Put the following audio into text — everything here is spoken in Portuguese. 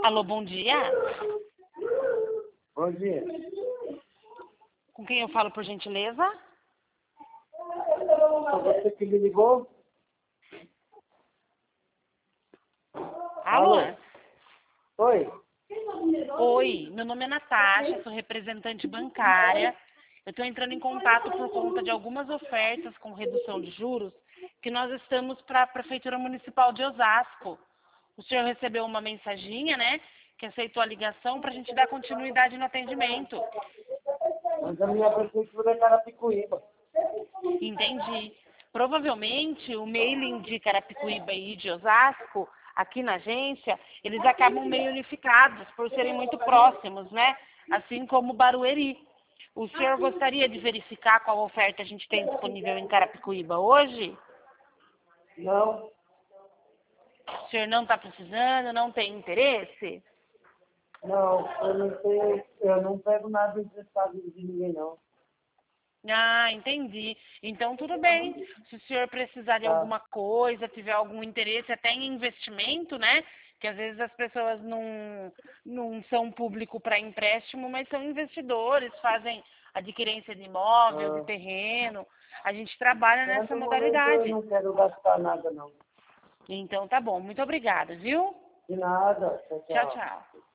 Alô, bom dia. Bom dia. Com quem eu falo, por gentileza? Você que me ligou? Alô? Oi? Oi, meu nome é Natasha, sou representante bancária. Eu estou entrando em contato por conta de algumas ofertas com redução de juros que nós estamos para a Prefeitura Municipal de Osasco. O senhor recebeu uma mensaginha, né, que aceitou a ligação para a gente dar continuidade no atendimento. Mas a minha prefeitura é Carapicuíba. Entendi. Provavelmente o mailing de Carapicuíba e de Osasco, aqui na agência, eles acabam meio unificados por serem muito próximos, né? Assim como Barueri. O senhor gostaria de verificar qual oferta a gente tem disponível em Carapicuíba hoje? Não, O senhor não está precisando, não tem interesse? não, eu não pego nada emprestado de ninguém, não. Ah, entendi. Então, tudo bem. Se o senhor precisar de Tá? alguma coisa, tiver algum interesse até em investimento, né? Que às vezes as pessoas não são público para empréstimo, mas são investidores, fazem adquirência de imóvel, de Ah, terreno. A gente trabalha mas nessa no momento eu modalidade. não quero gastar nada, não. Então, tá bom. Muito obrigada, viu? De nada. Tchau, Tchau, tchau. tchau.